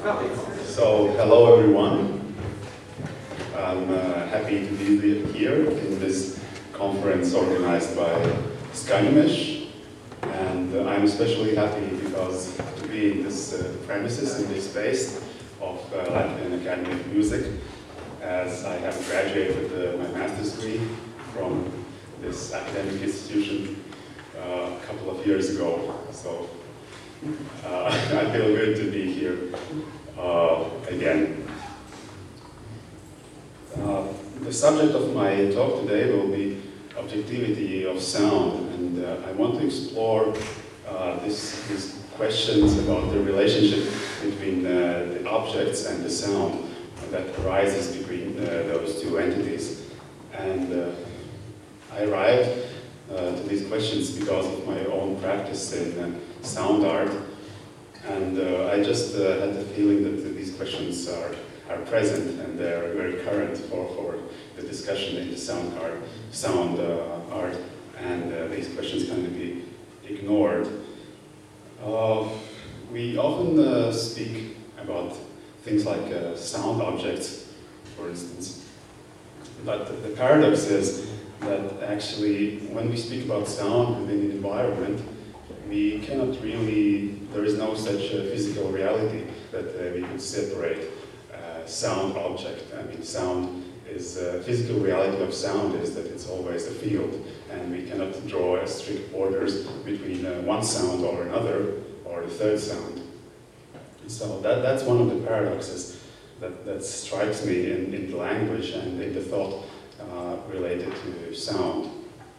So, hello everyone. I'm happy to be here in this conference organized by Skynimesh, and I'm especially happy because to be in this premises, in this space of Latvian Academy of Music, as I have graduated my master's degree from this academic institution a couple of years ago. So I feel good to be here again. The subject of my talk today will be objectivity of sound, and I want to explore these questions about the relationship between the objects and the sound that arises between those two entities. And I arrived to these questions because of my own practice in sound art, and I just had the feeling that these questions are present and they're very current for the discussion in the sound art, and these questions can be ignored. We often speak about things like sound objects, for instance, but the paradox is that actually when we speak about sound within an environment, we cannot really, there is no such physical reality that we could separate sound object. I mean, sound is, physical reality of sound is that it's always a field, and we cannot draw strict borders between one sound or another, or the third sound. So that's one of the paradoxes that strikes me in the language and in the thought related to sound.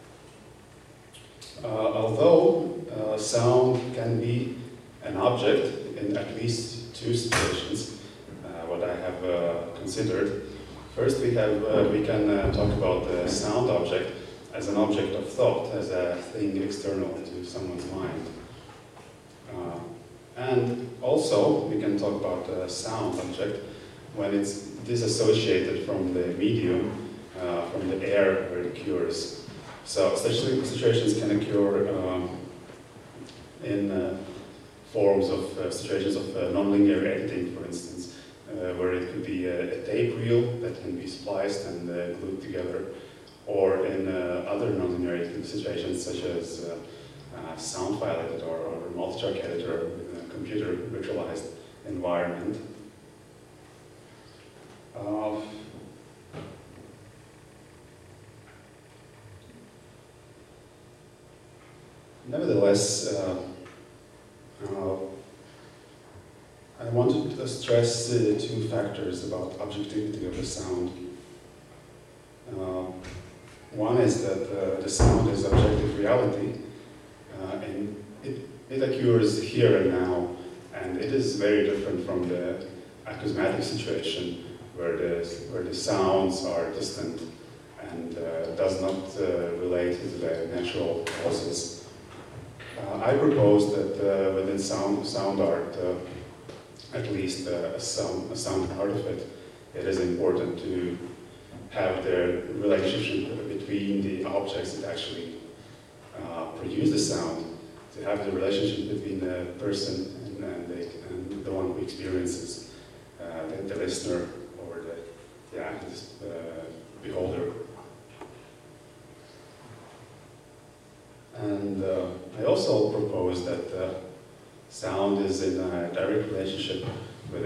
Although sound can be an object in at least two situations, what I have considered. First, we can talk about the sound object as an object of thought, as a thing external to someone's mind. And also, we can talk about the sound object when it's disassociated from the medium, from the air where it occurs. So such situations can occur in forms of situations of nonlinear editing, for instance, where it could be a tape reel that can be spliced and glued together, or in other nonlinear editing situations such as sound file editor or multitrack editor in a computer virtualized environment. Nevertheless, I wanted to stress two factors about objectivity of the sound. One is that the sound is objective reality, and it occurs here and now, and it is very different from the acousmatic situation where the sounds are distant and does not relate to the natural causes. I propose that within sound art, at least a sound part of it, it is important to have the relationship between the objects that actually produce the sound, to have the relationship between the person and the one who experiences, the listener or the beholder. And I also propose that sound is in a direct relationship with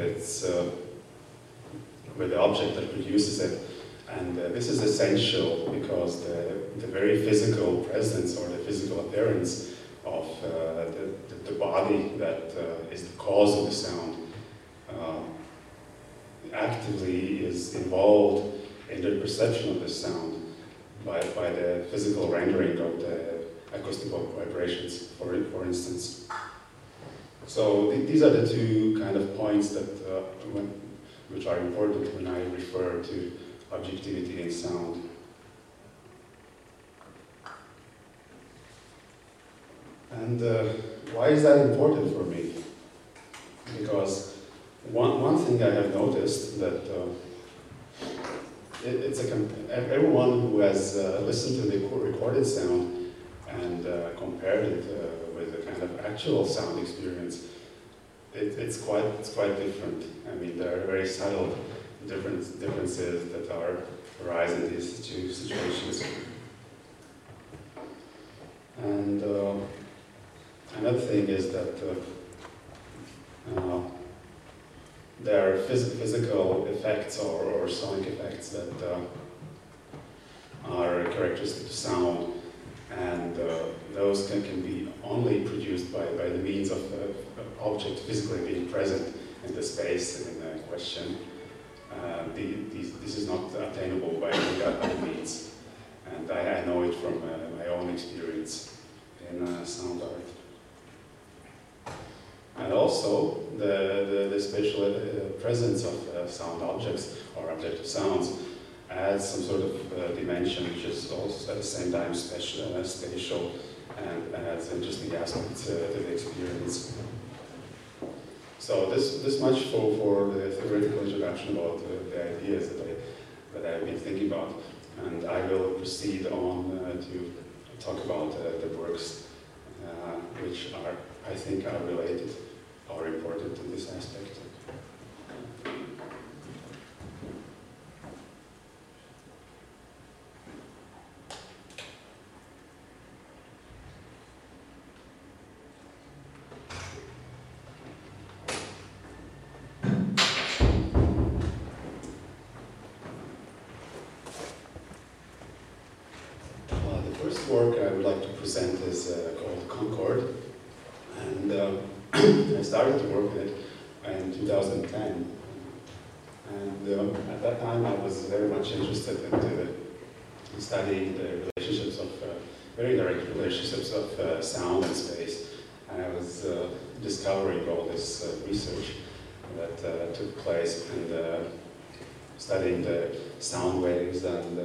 with the object that produces it, and this is essential because the very physical presence or the physical appearance of the body that is the cause of the sound actively is involved in the perception of the sound by the physical rendering of the acoustical vibrations, for instance. So these are the two kind of points that which are important when I refer to objectivity in sound. And why is that important for me? Because one thing I have noticed that everyone who has listened to the recorded sound and compared it with a kind of actual sound experience it's quite different. I mean, there are very subtle differences that arise in these two situations. And another thing is that there are physical effects or sonic effects that are characteristic to sound, and those can be only produced by the means of the object physically being present in the space in question. This is not attainable by any other means, and I know it from my own experience in sound art. And also, the spatial presence of sound objects or objective sounds adds some sort of dimension, which is also at the same time spatial and adds interesting aspects to the experience. So this much for the theoretical introduction about the ideas that I've been thinking about, and I will proceed on to talk about the works which I think are related or important in this aspect. Work I would like to present is called Concord, and I started to work with it in 2010, and at that time I was very much interested in studying the relationships of, very direct relationships of sound and space, and I was discovering all this research that took place and studying the sound waves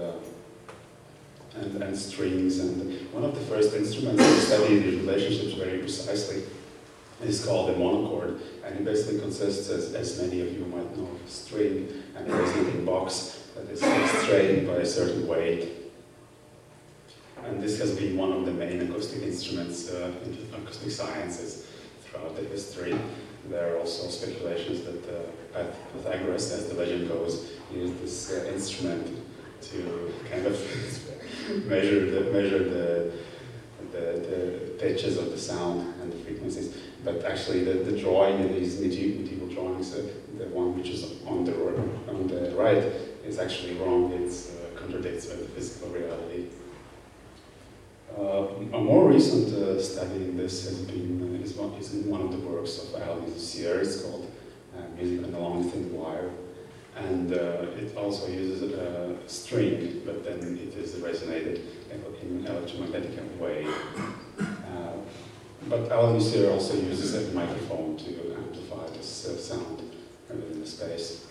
and strings, and one of the first instruments to study these relationships very precisely is called a monochord, and it basically consists, as many of you might know, of a string and a resonating box that is constrained by a certain weight. And this has been one of the main acoustic instruments in acoustic sciences throughout the history. There are also speculations that Pythagoras, as the legend goes, used this instrument to kind of measure the pitches of the sound and the frequencies. But actually, the drawing in these medieval drawings, the one which is on the right, is actually wrong. It contradicts with the physical reality. A more recent study in this has been is in one of the works of Alain Lussier. It's called Music on a Long Thin Wire. And it also uses a string, but then it is resonated in an electromagnetic way. But Alain Lussier also uses a microphone to amplify this sound within the space.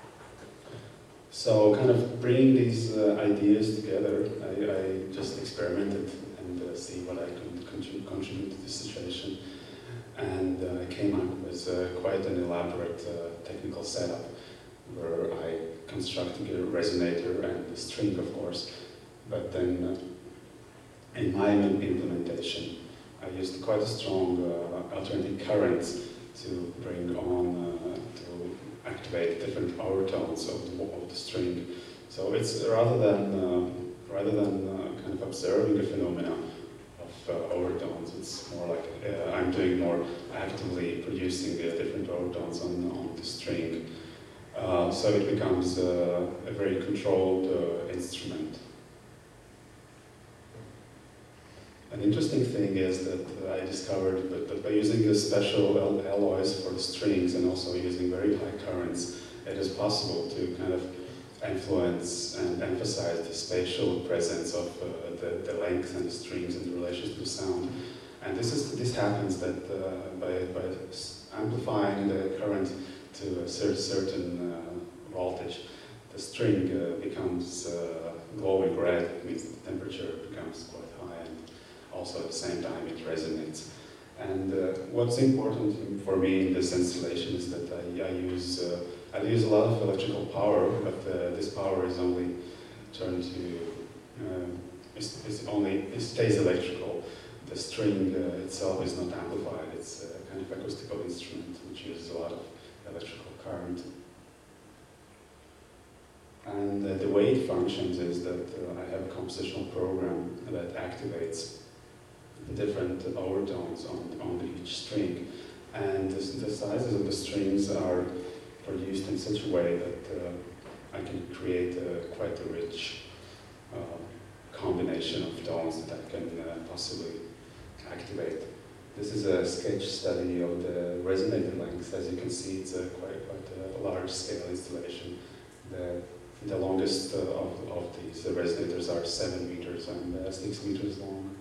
So, kind of bringing these ideas together, I just experimented and see what I could contribute to this situation. And I came up with quite an elaborate technical setup, where I constructed a resonator and a string, of course, but then in my implementation, I used quite a strong alternating currents to bring on, to activate different overtones of the string. So it's rather than kind of observing a phenomena of overtones, it's more like I'm doing more actively producing different overtones on the string. So it becomes a very controlled instrument. An interesting thing is that I discovered that by using the special alloys for the strings and also using very high currents, it is possible to kind of influence and emphasize the spatial presence of the length and the strings in relation to sound. And this happens that by amplifying the current to a certain voltage, the string becomes glowing red. It means the temperature becomes quite high, and also at the same time it resonates. And what's important for me in this installation is that I use a lot of electrical power, but this power is only turned to it stays electrical. The string itself is not amplified. It's a kind of acoustical instrument which uses functions is that I have a compositional program that activates the different overtones on each string. And the sizes of the strings are produced in such a way that I can create quite a rich combination of tones that I can possibly activate. This is a sketch study of the resonator length. As you can see, it's quite a large scale installation. The longest of these resonators are 7 meters and 6 meters long.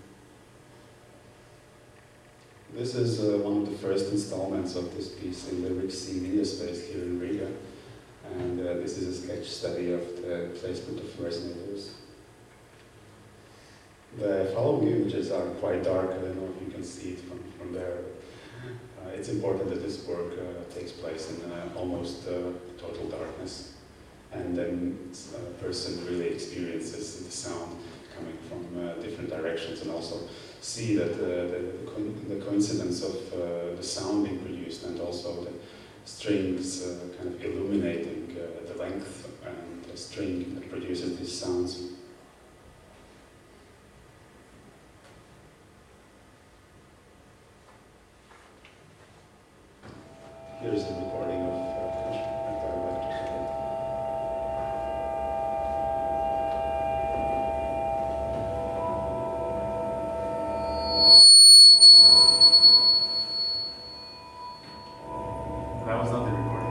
This is one of the first installments of this piece in the RIXI Media Space here in Riga. And this is a sketch study of the placement of resonators. The following images are quite dark. I don't know if you can see it from there. It's important that this work takes place in almost total darkness. And then a person really experiences the sound coming from different directions, and also see that the coincidence of the sound being produced and also the strings kind of illuminating the length and the string that produces these sounds. Here's the recording of that was not the recording.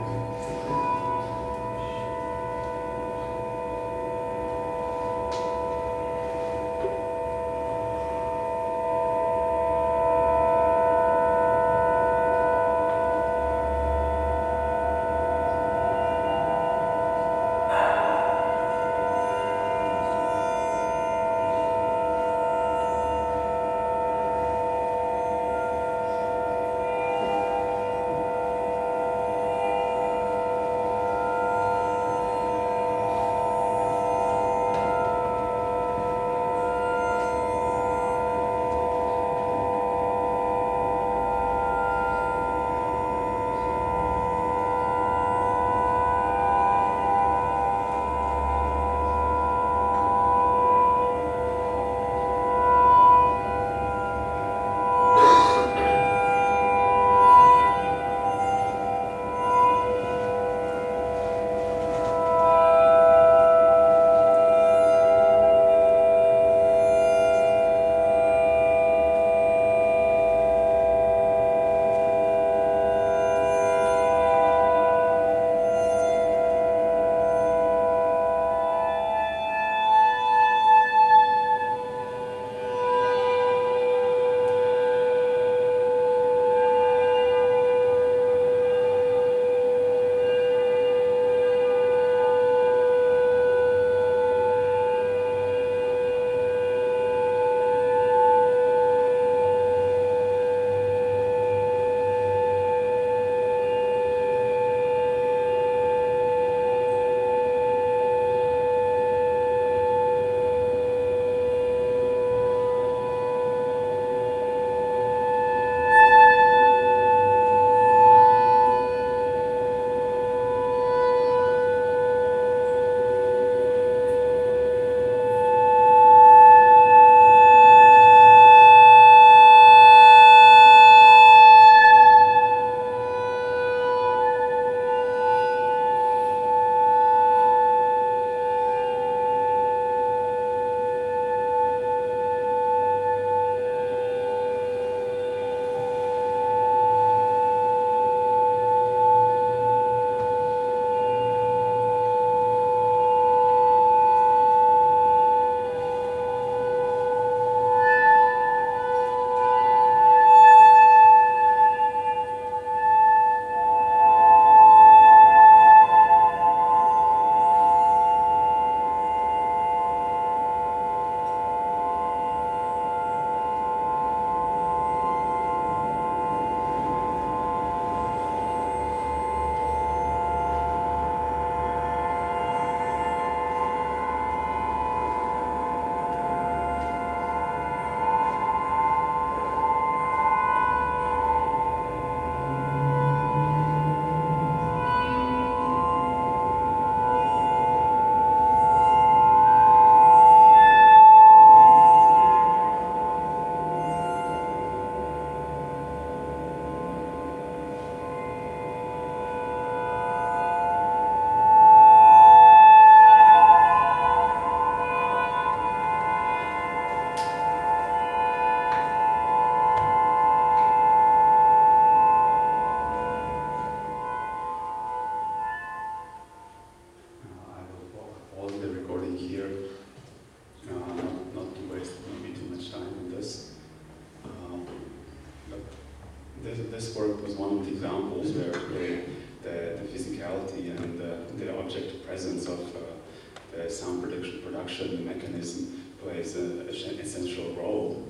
conduction mechanism plays an essential role.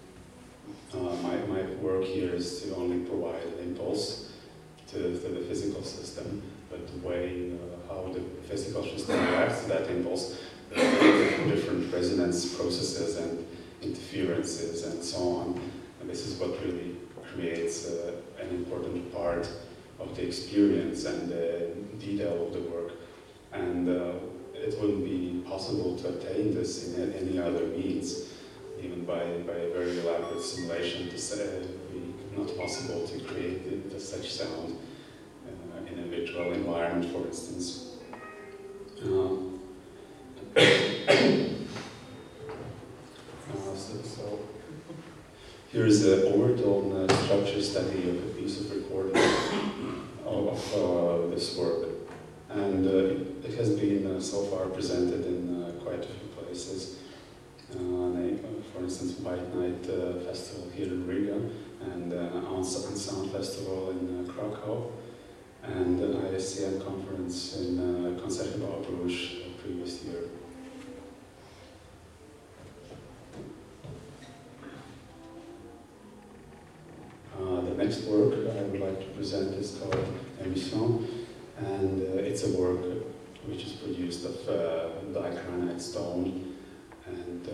My work here is to only provide an impulse to the physical system, but the way how the physical system reacts to that impulse, different resonance processes and interferences and so on. And this is what really creates an important part of the experience and the detail of the work. And it wouldn't be possible to attain this in any other means, even by a very elaborate simulation. To say it would be not possible to create such sound in a virtual environment, for instance. So here is an overtone structure study of a piece of recording of this work, and it has been so far presented in quite a few places. For instance, White Night Festival here in Riga, and on Sound Festival in Krakow, and an ISCN conference in Concertgebouw Bruges previous year. The next work I would like to present is called Emission, and it's a work which is produced of dicranite stone, and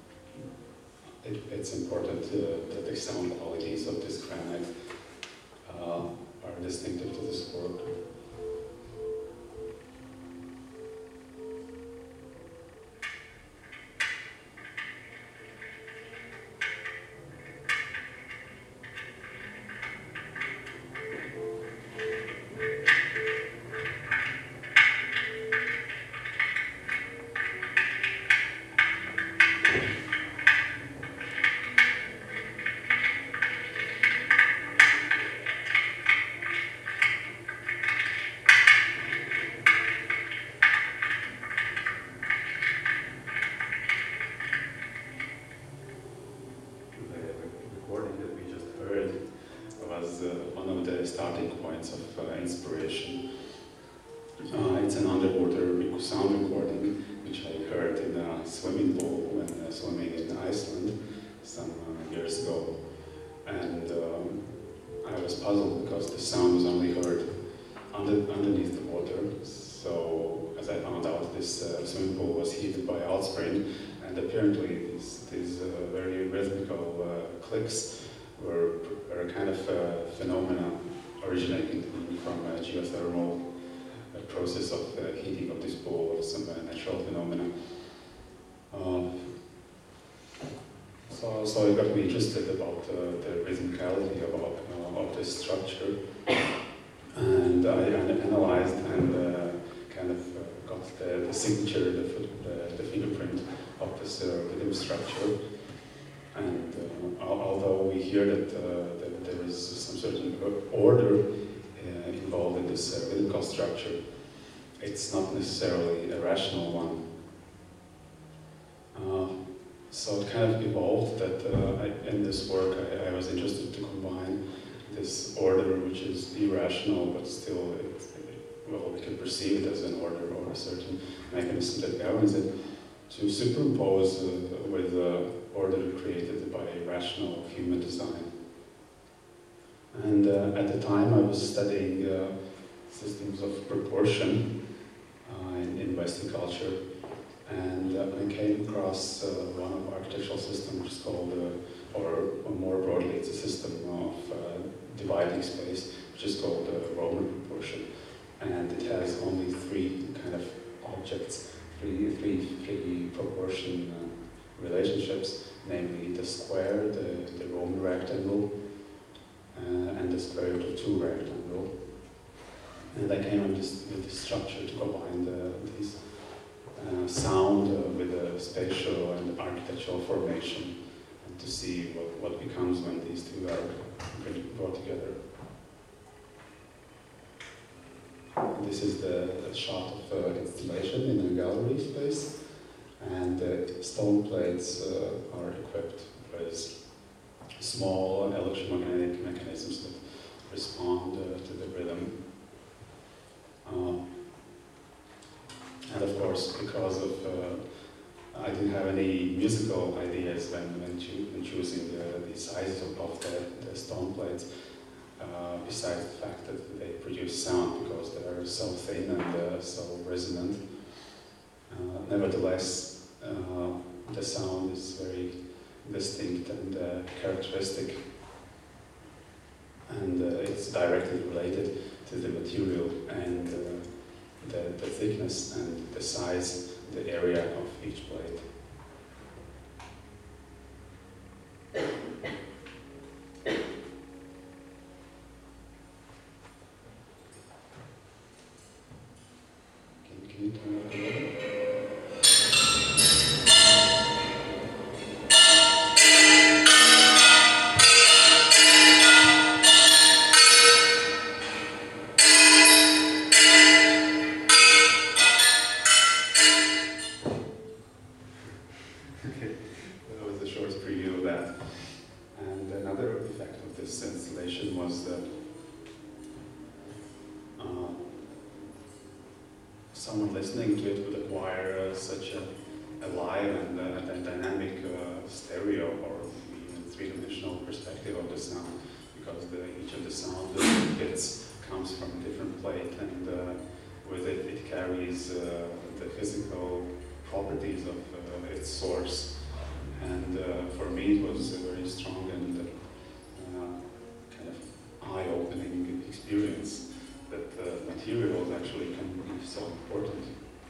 it's important that the sound qualities of this granite are distinctive to this work. One of the starting points of inspiration. It's an underwater sound recording which I heard in a swimming pool when swimming in Iceland some years ago, and I was puzzled because the sound was only heard underneath the water. So as I found out, this swimming pool was heated by outspring, and apparently these very rhythmical clicks were a kind of phenomena originating from a geothermal process of heating of this pool, or some natural phenomena. So it got me interested about the rhythmicality of this structure, and I analyzed and kind of got the signature, the fingerprint of this rhythm structure. And although we hear that there is some certain order involved in this rhythmical structure, it's not necessarily a rational one. So it kind of evolved that in this work I was interested to combine this order, which is irrational, but still, well, we can perceive it as an order or a certain mechanism that governs it, to superimpose with order created by rational human design. And at the time I was studying systems of proportion in Western culture, and I came across one of architectural systems which is called, or more broadly, it's a system of dividing space, which is called Roman proportion. And it has only three kind of objects, three proportion relationships, namely the square, the Roman rectangle, and the square root of 2 rectangle. And I came up with this structure to combine these sound with the spatial and architectural formation, and to see what becomes when these two are brought together. This is the shot of installation in a gallery space, and the stone plates are equipped with small electromagnetic mechanisms that respond to the rhythm. And of course, because of I didn't have any musical ideas when choosing the sizes of the stone plates, besides the fact that they produce sound because they are so thin and so resonant. Nevertheless, the sound is very distinct and characteristic, and it's directly related to the material and the thickness and the size, the area of each plate. Can you turn up a little? Okay, that was a short preview of that. And another effect of this installation was that someone listening to it would acquire such a live and dynamic stereo or even three-dimensional perspective of the sound, because each of the sound bits comes from a different plate, and with it, it carries the physical properties of its source. And for me, it was a very strong and kind of eye-opening experience that materials actually can be so important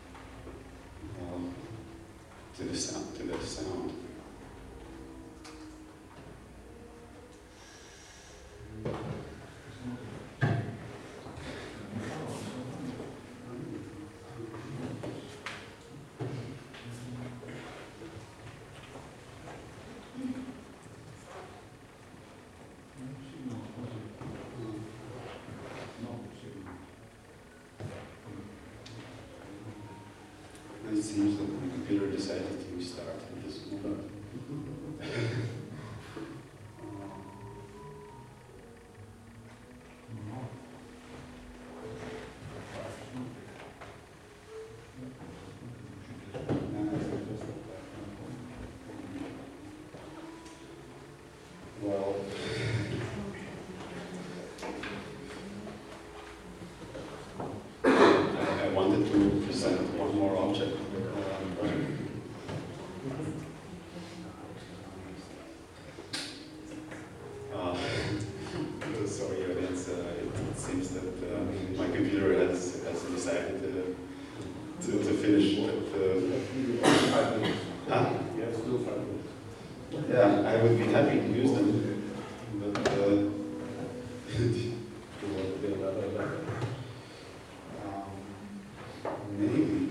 to the sound. It seems that the computer decided to start at this moment. Well, I wanted to present one more object. Sorry, audience. It seems that my computer has decided to finish. Huh? Yeah, I would be happy to use them, but maybe.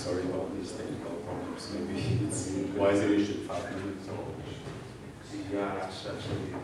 sorry about these technical problems. Maybe it's wiser you should 5 minutes or. Yeah, actually.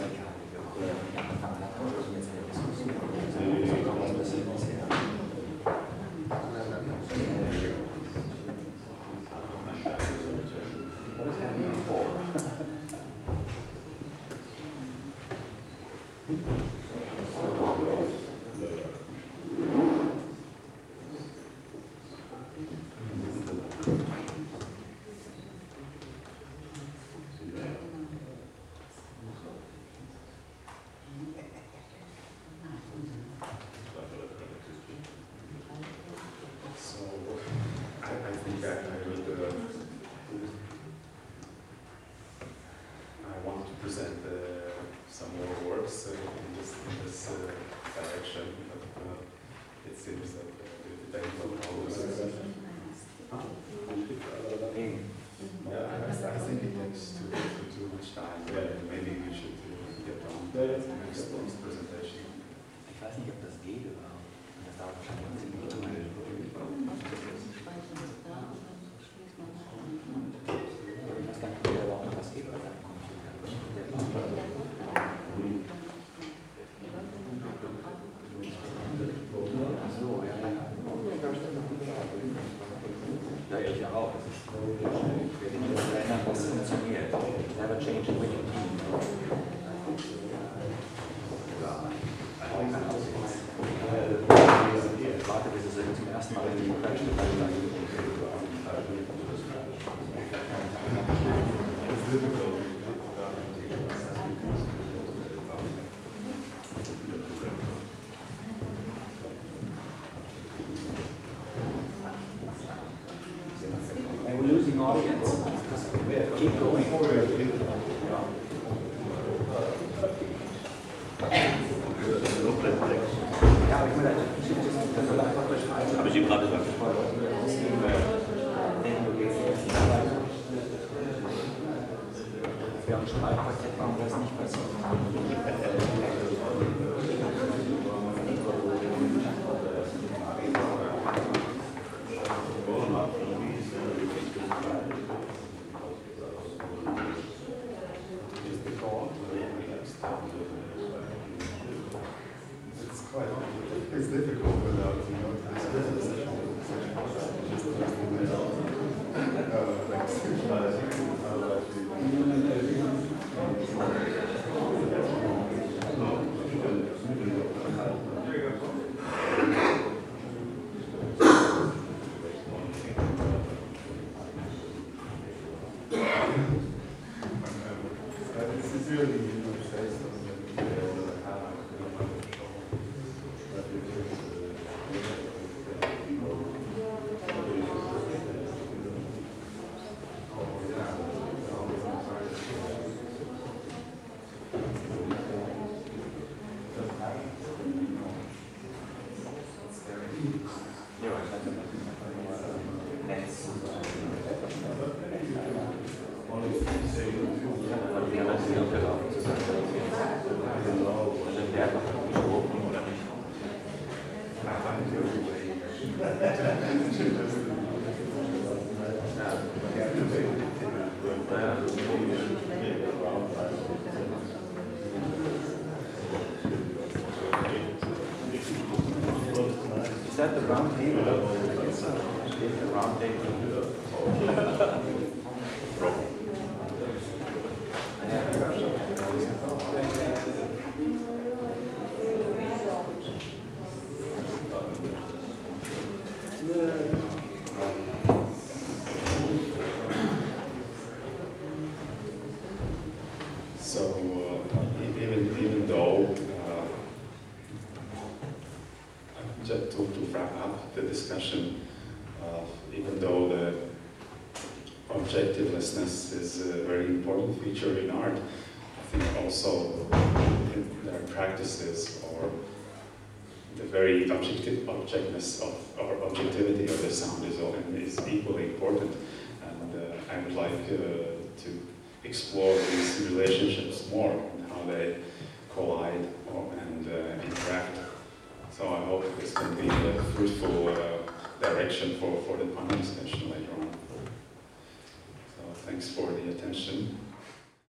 that the round table? It's the round table. Even though, just to wrap up the discussion, even though the objectivelessness is a very important feature in art, I think also there are practices or the very objectiveness of or objectivity of the sound is equally important, and I would like to explore these relationships more and how they collide and interact. So I hope this can be a fruitful direction. direction for the panel discussion later on. So thanks for the attention.